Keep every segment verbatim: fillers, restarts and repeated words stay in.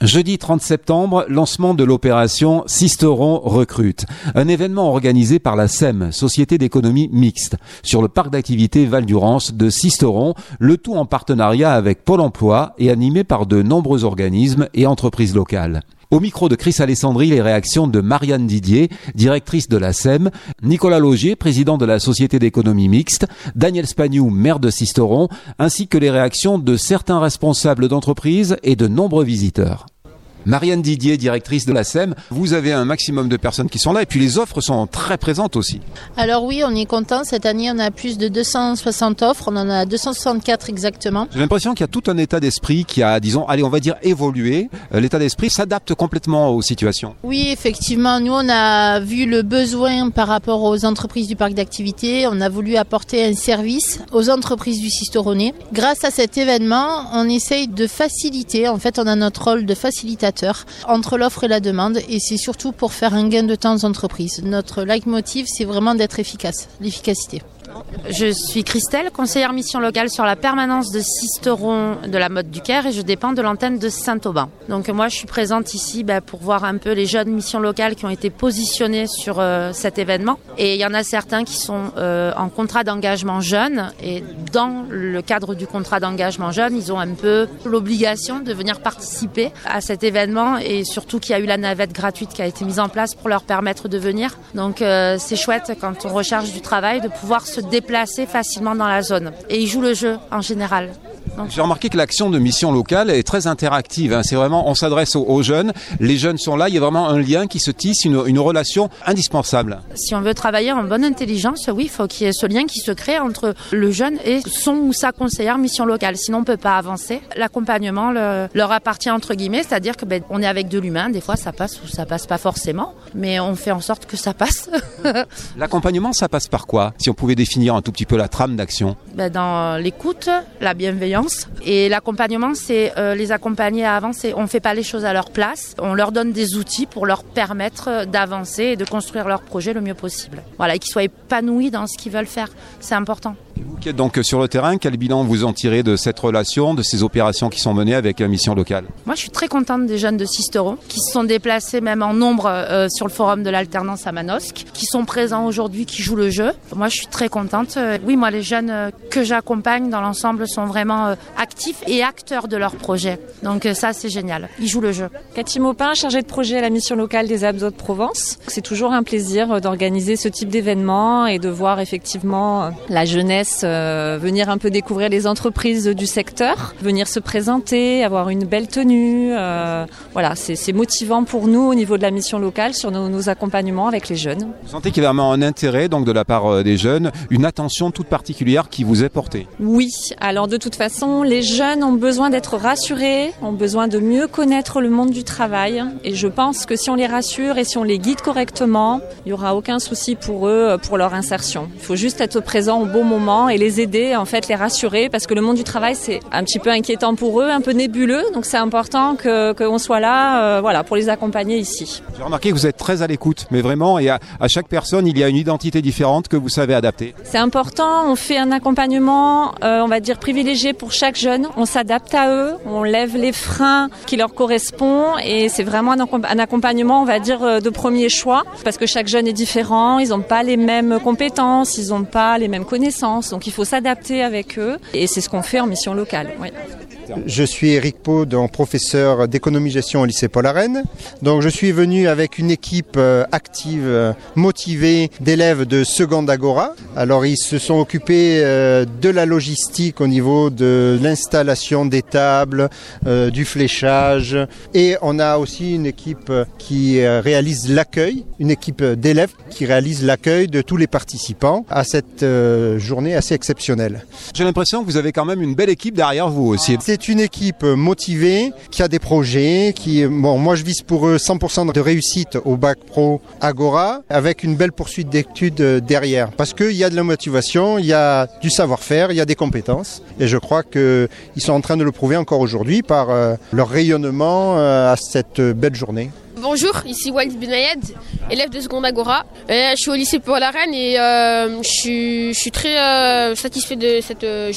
Jeudi trente septembre, lancement de l'opération Sisteron recrute. Un événement organisé par la S E M, Société d'économie mixte, sur le parc d'activités Val-d'Urance de Sisteron, le tout en partenariat avec Pôle emploi et animé par de nombreux organismes et entreprises locales. Au micro de Chris Alessandri, les réactions de Marianne Didier, directrice de la S E M, Nicolas Logier, président de la Société d'économie mixte, Daniel Spagnou, maire de Sisteron, ainsi que les réactions de certains responsables d'entreprises et de nombreux visiteurs. Marianne Didier, directrice de la S E M, vous avez un maximum de personnes qui sont là et puis les offres sont très présentes aussi. Alors oui, on est content. Cette année, on a plus de deux cent soixante offres. On en a deux cent soixante-quatre exactement. J'ai l'impression qu'il y a tout un état d'esprit qui a, disons, allez, on va dire évolué. L'état d'esprit s'adapte complètement aux situations. Oui, effectivement. Nous, on a vu le besoin par rapport aux entreprises du parc d'activités. On a voulu apporter un service aux entreprises du Sisteronais. Grâce à cet événement, on essaye de faciliter. En fait, on a notre rôle de facilitateur entre l'offre et la demande, et c'est surtout pour faire un gain de temps aux entreprises. Notre leitmotiv, c'est vraiment d'être efficace, l'efficacité. Je suis Christelle, conseillère mission locale sur la permanence de Sisteron de la Motte du Caire et je dépends de l'antenne de Saint-Aubin. Donc moi je suis présente ici bah, pour voir un peu les jeunes missions locales qui ont été positionnées sur euh, cet événement. Et il y en a certains qui sont euh, en contrat d'engagement jeune et dans le cadre du contrat d'engagement jeune, ils ont un peu l'obligation de venir participer à cet événement et surtout qu'il y a eu la navette gratuite qui a été mise en place pour leur permettre de venir. Donc euh, c'est chouette quand on recherche du travail de pouvoir se déplacer facilement dans la zone. Et ils jouent le jeu en général. Donc... J'ai remarqué que l'action de mission locale est très interactive. Hein. C'est vraiment, on s'adresse aux, aux jeunes. Les jeunes sont là. Il y a vraiment un lien qui se tisse, une, une relation indispensable. Si on veut travailler en bonne intelligence, oui, il faut qu'il y ait ce lien qui se crée entre le jeune et son ou sa conseillère mission locale. Sinon, on ne peut pas avancer. L'accompagnement le, leur appartient entre guillemets, c'est-à-dire que ben, on est avec de l'humain. Des fois, ça passe ou ça passe pas forcément, mais on fait en sorte que ça passe. L'accompagnement, ça passe par quoi? Si on pouvait définir un tout petit peu la trame d'action. Ben, dans l'écoute, la bienveillance. Et l'accompagnement, c'est euh, les accompagner à avancer. On ne fait pas les choses à leur place. On leur donne des outils pour leur permettre d'avancer et de construire leur projet le mieux possible. Voilà, et qu'ils soient épanouis dans ce qu'ils veulent faire. C'est important. Et vous qui êtes donc sur le terrain, quel bilan vous en tirez de cette relation, de ces opérations qui sont menées avec la mission locale? Moi, je suis très contente des jeunes de Sisteron qui se sont déplacés même en nombre euh, sur le forum de l'alternance à Manosque, qui sont présents aujourd'hui, qui jouent le jeu. Moi, je suis très contente. Oui, moi, les jeunes euh, que j'accompagne dans l'ensemble sont vraiment euh, actifs et acteurs de leur projet. Donc euh, ça, c'est génial. Ils jouent le jeu. Cathy Maupin, chargée de projet à la mission locale des Alpes de Provence. C'est toujours un plaisir d'organiser ce type d'événement et de voir effectivement la jeunesse Euh, venir un peu découvrir les entreprises du secteur, venir se présenter, avoir une belle tenue. Euh, voilà, c'est, c'est motivant pour nous au niveau de la mission locale sur nos, nos accompagnements avec les jeunes. Vous sentez qu'il y a vraiment un intérêt donc de la part des jeunes, une attention toute particulière qui vous est portée? Oui, alors de toute façon, les jeunes ont besoin d'être rassurés, ont besoin de mieux connaître le monde du travail et je pense que si on les rassure et si on les guide correctement, il n'y aura aucun souci pour eux, pour leur insertion. Il faut juste être présent au bon moment et les aider, en fait, les rassurer, parce que le monde du travail, c'est un petit peu inquiétant pour eux, un peu nébuleux, donc c'est important que, qu'on soit là euh, voilà, pour les accompagner ici. J'ai remarqué que vous êtes très à l'écoute, mais vraiment, et à, à chaque personne, il y a une identité différente que vous savez adapter. C'est important, on fait un accompagnement, euh, on va dire, privilégié pour chaque jeune, on s'adapte à eux, on lève les freins qui leur correspondent, et c'est vraiment un, un accompagnement, on va dire, de premier choix, parce que chaque jeune est différent, ils n'ont pas les mêmes compétences, ils n'ont pas les mêmes connaissances, donc il faut s'adapter avec eux et c'est ce qu'on fait en mission locale. Oui. Je suis Éric Pau, donc professeur d'économie-gestion au lycée Paul Arène. Donc je suis venu avec une équipe active, motivée d'élèves de Seconde Agora. Alors ils se sont occupés de la logistique au niveau de l'installation des tables, du fléchage et on a aussi une équipe qui réalise l'accueil, une équipe d'élèves qui réalise l'accueil de tous les participants à cette journée assez exceptionnelle. J'ai l'impression que vous avez quand même une belle équipe derrière vous aussi. C'est une équipe motivée, qui a des projets, qui, bon, moi je vise pour eux cent pour cent de réussite au bac pro Agora, avec une belle poursuite d'études derrière. Parce qu'il y a de la motivation, il y a du savoir-faire, il y a des compétences. Et je crois qu'ils sont en train de le prouver encore aujourd'hui par euh, leur rayonnement euh, à cette belle journée. Bonjour, ici Walid Benayed, élève de Seconde Agora. Euh, je suis au lycée Paul Arène et euh, je, suis, je suis très euh, satisfait de cette euh, journée.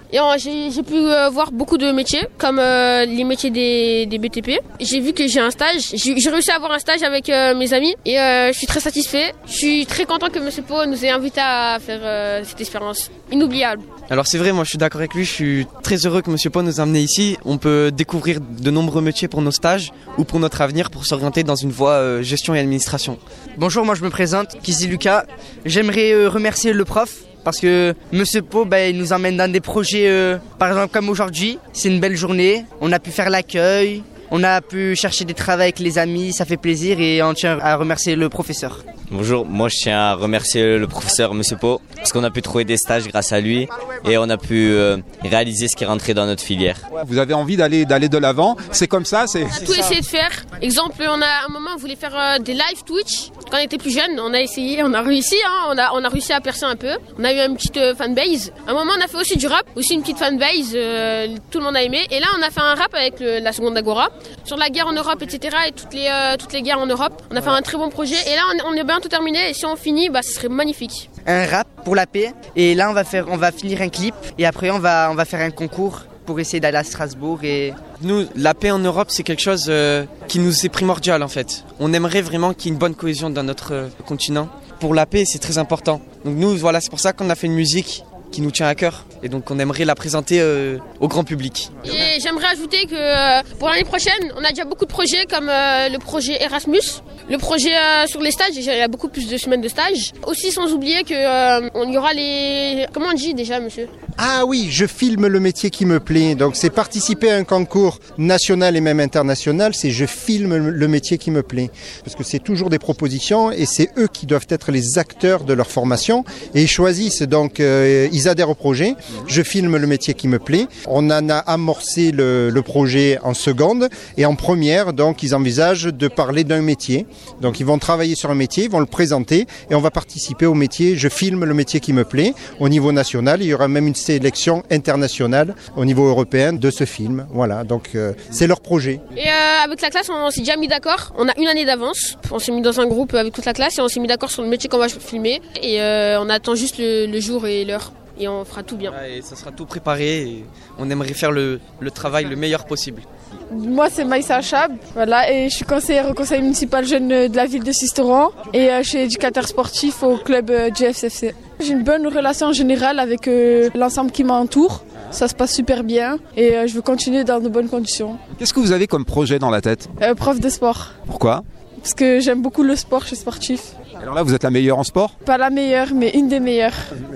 Et euh, j'ai, j'ai pu euh, voir beaucoup de métiers, comme euh, les métiers des, des B T P. J'ai vu que j'ai un stage. J'ai, j'ai réussi à avoir un stage avec euh, mes amis et euh, je suis très satisfait. Je suis très content que M. Pau nous ait invités à faire euh, cette expérience inoubliable. Alors c'est vrai, moi je suis d'accord avec lui, je suis très heureux que M. Pau nous ait amenés ici. On peut découvrir de nombreux métiers pour nos stages ou pour notre avenir pour s'orienter dans une voie euh, gestion et administration. Bonjour, moi je me présente, Kizzy Lucas. J'aimerais euh, remercier le prof parce que M. Pau bah, il nous emmène dans des projets, euh, par exemple comme aujourd'hui, c'est une belle journée, on a pu faire l'accueil, on a pu chercher des travaux avec les amis, ça fait plaisir et on tient à remercier le professeur. Bonjour, moi je tiens à remercier le professeur M. Pau parce qu'on a pu trouver des stages grâce à lui et on a pu euh, réaliser ce qui est rentré dans notre filière. Vous avez envie d'aller d'aller de l'avant, c'est comme ça, c'est. On a tout essayé de faire. Exemple, on a un moment on voulait faire euh, des live Twitch. Quand on était plus jeune, on a essayé, on a réussi, hein, on a on a réussi à percer un peu. On a eu une petite euh, fanbase. À un moment, on a fait aussi du rap, aussi une petite fanbase. Euh, tout le monde a aimé. Et là, on a fait un rap avec le, la Seconde Agora sur la guerre en Europe, et cetera. Et toutes les euh, toutes les guerres en Europe. On a fait un très bon projet. Et là, on, on est bientôt terminé. Et si on finit, bah, ce serait magnifique. Un rap pour la paix. Et là, on va faire, on va finir un clip. Et après, on va, on va faire un concours pour essayer d'aller à Strasbourg. Et nous, la paix en Europe, c'est quelque chose euh, qui nous est primordial en fait. On aimerait vraiment qu'il y ait une bonne cohésion dans notre euh, continent. Pour la paix, c'est très important. Donc nous, voilà, c'est pour ça qu'on a fait une musique qui nous tient à cœur et donc on aimerait la présenter euh, au grand public. Et j'aimerais ajouter que euh, pour l'année prochaine, on a déjà beaucoup de projets comme euh, le projet Erasmus, le projet euh, sur les stages, il y a beaucoup plus de semaines de stage. Aussi sans oublier que euh, on y aura les... Comment on dit déjà, monsieur ? Ah oui, je filme le métier qui me plaît. Donc c'est participer à un concours national et même international, c'est je filme le métier qui me plaît. Parce que c'est toujours des propositions et c'est eux qui doivent être les acteurs de leur formation et ils choisissent donc, euh, ils adhèrent au projet. Je filme le métier qui me plaît. On en a amorcé le, le projet en seconde et en première, donc ils envisagent de parler d'un métier. Donc ils vont travailler sur un métier, ils vont le présenter et on va participer au métier. Je filme le métier qui me plaît au niveau national. Il y aura même une sélection internationale au niveau européen de ce film. Voilà, donc euh, c'est leur projet. Et euh, avec la classe, on s'est déjà mis d'accord. On a une année d'avance. On s'est mis dans un groupe avec toute la classe et on s'est mis d'accord sur le métier qu'on va filmer. Et euh, on attend juste le, le jour et l'heure. Et on fera tout bien. Ouais, et ça sera tout préparé et on aimerait faire le, le travail le meilleur possible. Moi c'est Maïssa Chab, voilà, et je suis conseillère au conseil municipal jeune de la ville de Sisteron et euh, je suis éducateur sportif au club euh, J F F C. J'ai une bonne relation en général avec euh, l'ensemble qui m'entoure, ça se passe super bien et euh, je veux continuer dans de bonnes conditions. Qu'est-ce que vous avez comme projet dans la tête ? euh, Prof de sport. Pourquoi ? Parce que j'aime beaucoup le sport, je suis sportif. Alors là, vous êtes la meilleure en sport ? Pas la meilleure, mais une des meilleures.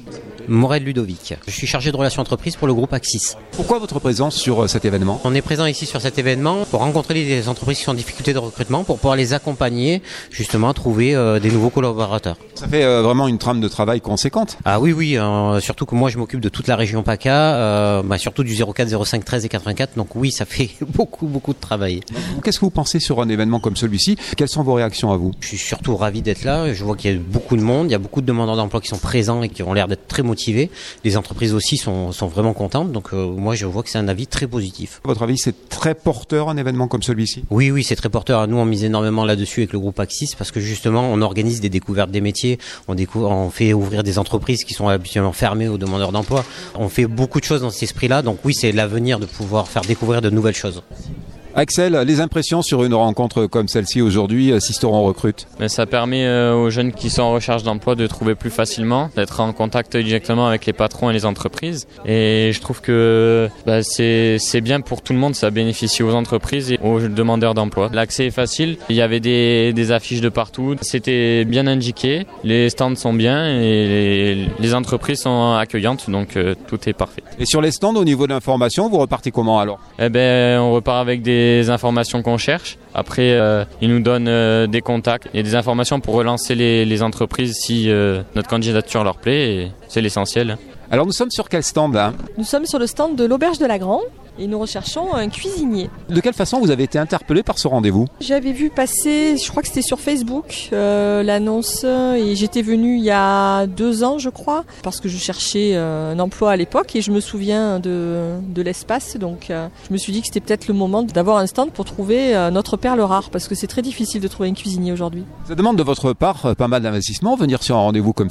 Morel Ludovic. Je suis chargé de relations entreprises pour le groupe Axis. Pourquoi votre présence sur cet événement ? On est présent ici sur cet événement pour rencontrer les entreprises qui sont en difficulté de recrutement, pour pouvoir les accompagner, justement, à trouver euh, des nouveaux collaborateurs. Ça fait euh, vraiment une trame de travail conséquente. Ah oui, oui, euh, surtout que moi je m'occupe de toute la région PACA, euh, bah, surtout du zéro quatre, zéro cinq, treize et quatre-vingt-quatre, donc oui, ça fait beaucoup, beaucoup de travail. Qu'est-ce que vous pensez sur un événement comme celui-ci ? Quelles sont vos réactions à vous ? Je suis surtout ravi d'être là, je vois qu'il y a beaucoup de monde, il y a beaucoup de demandeurs d'emploi qui sont présents et qui ont l'air d'être très motivés. Les entreprises aussi sont, sont vraiment contentes, donc euh, moi je vois que c'est un avis très positif. À votre avis, c'est très porteur un événement comme celui-ci ? Oui, oui, c'est très porteur. Nous, on mise énormément là-dessus avec le groupe Axis parce que justement, on organise des découvertes des métiers, on, découvre, on fait ouvrir des entreprises qui sont habituellement fermées aux demandeurs d'emploi. On fait beaucoup de choses dans cet esprit-là, donc oui, c'est l'avenir de pouvoir faire découvrir de nouvelles choses. Axel, les impressions sur une rencontre comme celle-ci aujourd'hui, Sisteron recrute ? Mais ça permet euh, aux jeunes qui sont en recherche d'emploi de trouver plus facilement, d'être en contact directement avec les patrons et les entreprises. Et je trouve que bah, c'est, c'est bien pour tout le monde, ça bénéficie aux entreprises et aux demandeurs d'emploi. L'accès est facile, il y avait des, des affiches de partout, c'était bien indiqué, les stands sont bien et les, les entreprises sont accueillantes, donc euh, tout est parfait. Et sur les stands, au niveau de l'information, vous repartez comment alors ? Eh ben, on repart avec des des informations qu'on cherche. Après, euh, ils nous donnent euh, des contacts et des informations pour relancer les, les entreprises si euh, notre candidature leur plaît. Et c'est l'essentiel. Alors nous sommes sur quel stand là ? Nous sommes sur le stand de l'Auberge de la Grande et nous recherchons un cuisinier. De quelle façon vous avez été interpellé par ce rendez-vous ? J'avais vu passer, je crois que c'était sur Facebook, euh, l'annonce et j'étais venue il y a deux ans je crois parce que je cherchais euh, un emploi à l'époque et je me souviens de, de l'espace donc euh, je me suis dit que c'était peut-être le moment d'avoir un stand pour trouver euh, notre perle rare parce que c'est très difficile de trouver un cuisinier aujourd'hui. Ça demande de votre part pas mal d'investissement venir sur un rendez-vous comme celui-ci ?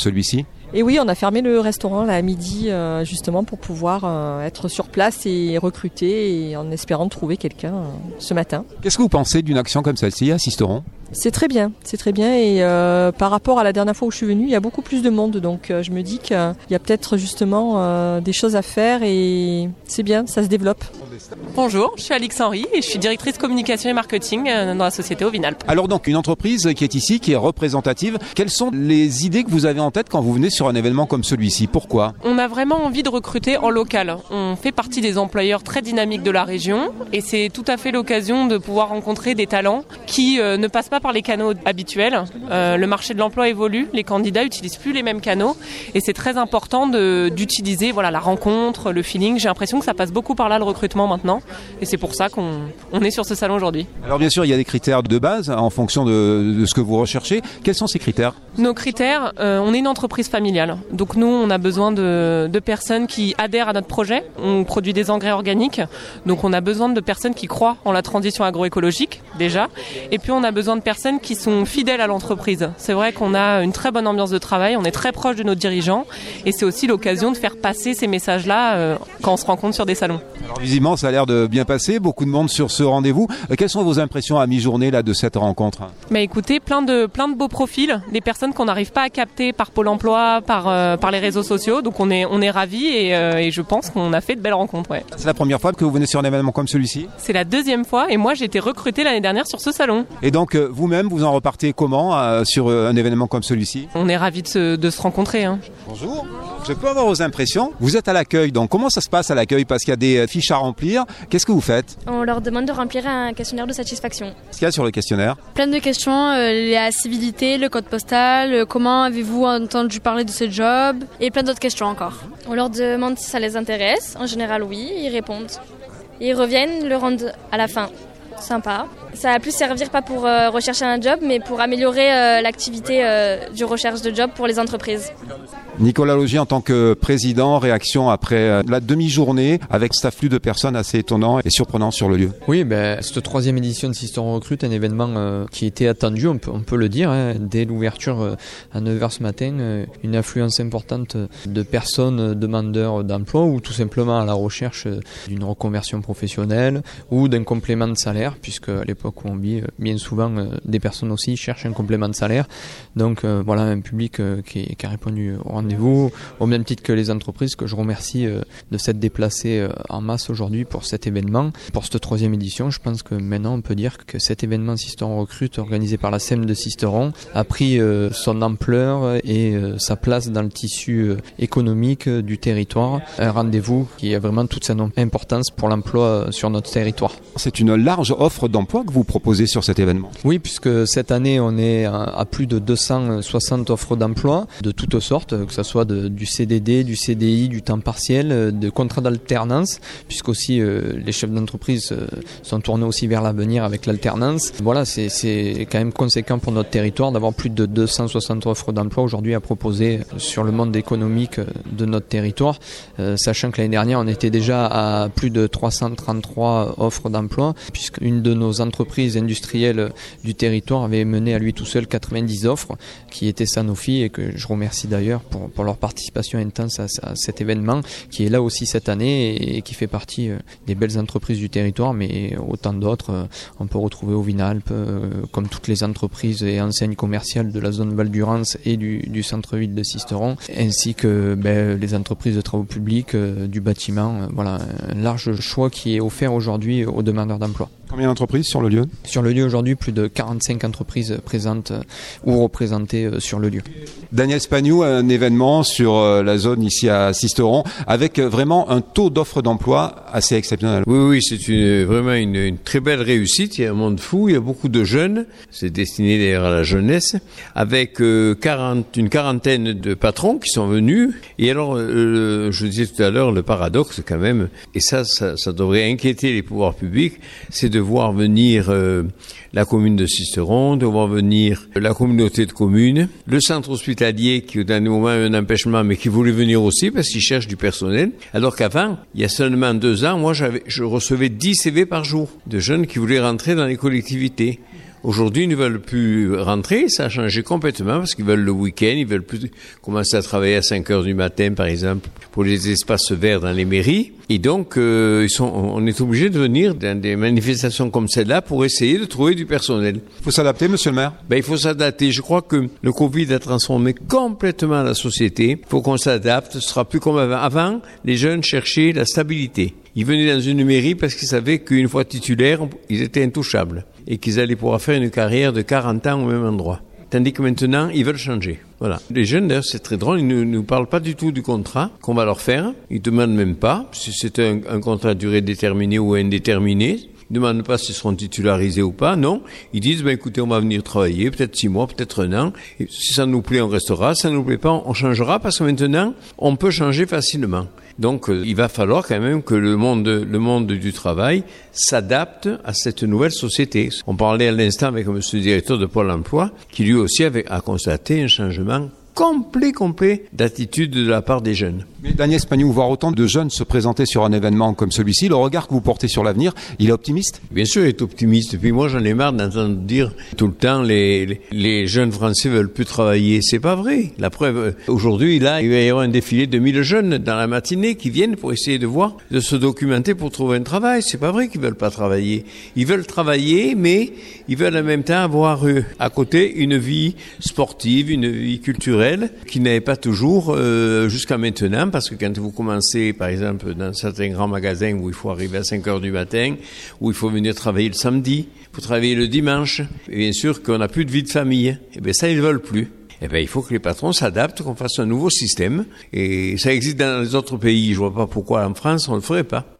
Et oui, on a fermé le restaurant là à midi euh, justement pour pouvoir euh, être sur place et recruter et en espérant trouver quelqu'un euh, ce matin. Qu'est-ce que vous pensez d'une action comme celle-ci à Sisteron ? C'est très bien, c'est très bien et euh, par rapport à la dernière fois où je suis venue, il y a beaucoup plus de monde donc euh, je me dis qu'il y a peut-être justement euh, des choses à faire et c'est bien, ça se développe. Bonjour, je suis Alix Henry et je suis directrice communication et marketing euh, dans la société Ovinalp. Alors donc une entreprise qui est ici, qui est représentative, quelles sont les idées que vous avez en tête quand vous venez sur un événement comme celui-ci ? Pourquoi ? On a vraiment envie de recruter en local. On fait partie des employeurs très dynamiques de la région et c'est tout à fait l'occasion de pouvoir rencontrer des talents qui euh, ne passent pas par les canaux habituels. Euh, le marché de l'emploi évolue, les candidats n'utilisent plus les mêmes canaux et c'est très important de, d'utiliser voilà, la rencontre, le feeling. J'ai l'impression que ça passe beaucoup par là le recrutement maintenant et c'est pour ça qu'on on est sur ce salon aujourd'hui. Alors bien sûr, il y a des critères de base en fonction de, de ce que vous recherchez. Quels sont ces critères ? Nos critères, euh, on est une entreprise familiale. Donc nous, on a besoin de, de personnes qui adhèrent à notre projet. On produit des engrais organiques. Donc on a besoin de personnes qui croient en la transition agroécologique déjà. Et puis on a besoin de personnes qui sont fidèles à l'entreprise. C'est vrai qu'on a une très bonne ambiance de travail. On est très proche de nos dirigeants. Et c'est aussi l'occasion de faire passer ces messages-là euh, quand on se rencontre sur des salons. Alors visiblement, ça a l'air de bien passer. Beaucoup de monde sur ce rendez-vous. Euh, quelles sont vos impressions à mi-journée là, de cette rencontre ? Bah écoutez, plein de, plein de beaux profils. Des personnes qu'on n'arrive pas à capter par Pôle emploi, par, euh, par les réseaux sociaux. Donc on est, on est ravis et, euh, et je pense qu'on a fait de belles rencontres. Ouais. C'est la première fois que vous venez sur un événement comme celui-ci ? C'est la deuxième fois et moi j'ai été recrutée l'année dernière sur ce salon. Et donc euh, vous-même, vous en repartez comment euh, sur euh, un événement comme celui-ci ? On est ravis de se, de se rencontrer. Hein. Bonjour, je peux avoir vos impressions ? Vous êtes à l'accueil, donc comment ça se passe à l'accueil ? Parce qu'il y a des fiches à remplir. Qu'est-ce que vous faites ? On leur demande de remplir un questionnaire de satisfaction. Qu'est-ce qu'il y a sur le questionnaire ? Plein de questions, euh, la civilité, le code postal, euh, comment avez-vous entendu parler de ce job et plein d'autres questions encore. On leur demande si ça les intéresse. En général, oui, ils répondent. Ils reviennent, le rendent à la fin. Sympa. Ça va plus servir pas pour euh, rechercher un job, mais pour améliorer euh, l'activité euh, du recherche de job pour les entreprises. Nicolas Logier, en tant que président, réaction après la demi-journée avec cet afflux de personnes assez étonnant et surprenant sur le lieu. Oui, ben, cette troisième édition de Sisteron Recrute, un événement euh, qui était attendu, on peut, on peut le dire, hein, dès l'ouverture euh, à neuf heures ce matin, euh, une affluence importante de personnes demandeurs d'emploi ou tout simplement à la recherche euh, d'une reconversion professionnelle ou d'un complément de salaire, puisque à l'époque où on vit, euh, bien souvent, euh, des personnes aussi cherchent un complément de salaire. Donc euh, voilà un public euh, qui, qui a répondu au rendez-vous, au même titre que les entreprises, que je remercie euh, de s'être déplacées euh, en masse aujourd'hui pour cet événement. Pour cette troisième édition, je pense que maintenant on peut dire que cet événement Sisteron Recrute, organisé par la S E M de Sisteron, a pris euh, son ampleur et euh, sa place dans le tissu euh, économique euh, du territoire. Un rendez-vous qui a vraiment toute son importance pour l'emploi euh, sur notre territoire. C'est une large offre d'emploi que vous proposez sur cet événement. Oui, puisque cette année on est à, à plus de deux cent soixante offres d'emploi de toutes sortes, que ce soit de, du C D D, du C D I, du temps partiel, de contrats d'alternance, puisqu'aussi euh, les chefs d'entreprise euh, sont tournés aussi vers l'avenir avec l'alternance. Voilà, c'est, c'est quand même conséquent pour notre territoire d'avoir plus de deux cent soixante offres d'emploi aujourd'hui à proposer sur le monde économique de notre territoire, euh, sachant que l'année dernière on était déjà à plus de trois cent trente-trois offres d'emploi, puisqu'une de nos entreprises industrielles du territoire avait mené à lui tout seul quatre-vingt-dix offres, qui étaient Sanofi, et que je remercie d'ailleurs pour, pour leur participation intense à, à cet événement, qui est là aussi cette année et, et qui fait partie euh, des belles entreprises du territoire, mais autant d'autres. Euh, on peut retrouver Ovinalp, euh, comme toutes les entreprises et enseignes commerciales de la zone Val-d'Urance et du, du centre-ville de Sisteron, ainsi que ben, les entreprises de travaux publics, euh, du bâtiment. Euh, voilà, un large choix qui est offert aujourd'hui aux demandeurs d'emploi. Combien d'entreprises sur le lieu ? Sur le lieu aujourd'hui, plus de quarante-cinq entreprises présentes euh, ou représentées euh, sur le lieu. Daniel Spagnou, un événement sur euh, la zone ici à Sisteron, avec euh, vraiment un taux d'offre d'emploi assez exceptionnel. Oui, oui, c'est une, vraiment une, une très belle réussite. Il y a un monde fou, il y a beaucoup de jeunes. C'est destiné d'ailleurs à la jeunesse, avec euh, quarante, une quarantaine de patrons qui sont venus. Et alors, euh, je disais tout à l'heure, le paradoxe quand même, et ça, ça, ça devrait inquiéter les pouvoirs publics, c'est de de voir venir euh, la commune de Sisteron, de voir venir la communauté de communes, le centre hospitalier qui au dernier moment a eu un empêchement mais qui voulait venir aussi parce qu'il cherche du personnel. Alors qu'avant, il y a seulement deux ans, moi j'avais, je recevais dix C V par jour de jeunes qui voulaient rentrer dans les collectivités. Aujourd'hui, ils ne veulent plus rentrer, ça a changé complètement parce qu'ils veulent le week-end, ils veulent plus commencer à travailler à cinq heures du matin, par exemple, pour les espaces verts dans les mairies. Et donc, euh, ils sont, on est obligé de venir dans des manifestations comme celle-là pour essayer de trouver du personnel. Il faut s'adapter, monsieur le maire? Ben, il faut s'adapter. Je crois que le Covid a transformé complètement la société. Il faut qu'on s'adapte. Ce sera plus comme avant. Avant, les jeunes cherchaient la stabilité. Ils venaient dans une mairie parce qu'ils savaient qu'une fois titulaires, ils étaient intouchables et qu'ils allaient pouvoir faire une carrière de quarante ans au même endroit. Tandis que maintenant, ils veulent changer. Voilà. Les jeunes, d'ailleurs, c'est très drôle, ils ne nous parlent pas du tout du contrat qu'on va leur faire. Ils demandent même pas si c'est un, un contrat à durée déterminée ou indéterminée. Ils ne demandent pas s'ils seront titularisés ou pas, non. Ils disent, ben écoutez, on va venir travailler, peut-être six mois, peut-être un an. Et si ça nous plaît, on restera. Si ça nous plaît pas, on changera parce que maintenant, on peut changer facilement. Donc, euh, il va falloir quand même que le monde, le monde du travail s'adapte à cette nouvelle société. On parlait à l'instant avec monsieur le directeur de Pôle emploi, qui lui aussi avait, a constaté un changement complet, complet d'attitude de la part des jeunes. Mais Agnès Panniou, voir autant de jeunes se présenter sur un événement comme celui-ci, le regard que vous portez sur l'avenir, il est optimiste? Bien sûr, il est optimiste. Et puis moi, j'en ai marre d'entendre dire tout le temps les, les, les jeunes Français veulent plus travailler. C'est pas vrai. La preuve, aujourd'hui, là, il va y avoir un défilé de mille jeunes dans la matinée qui viennent pour essayer de voir, de se documenter pour trouver un travail. C'est pas vrai qu'ils veulent pas travailler. Ils veulent travailler, mais ils veulent en même temps avoir euh, à côté une vie sportive, une vie culturelle qui n'avait pas toujours euh, jusqu'à maintenant, parce que quand vous commencez, par exemple, dans certains grands magasins où il faut arriver à cinq heures du matin, où il faut venir travailler le samedi, il faut travailler le dimanche, et bien sûr qu'on n'a plus de vie de famille, et bien ça, ils ne veulent plus. Eh bien, il faut que les patrons s'adaptent, qu'on fasse un nouveau système, et ça existe dans les autres pays, je vois pas pourquoi en France on ne le ferait pas.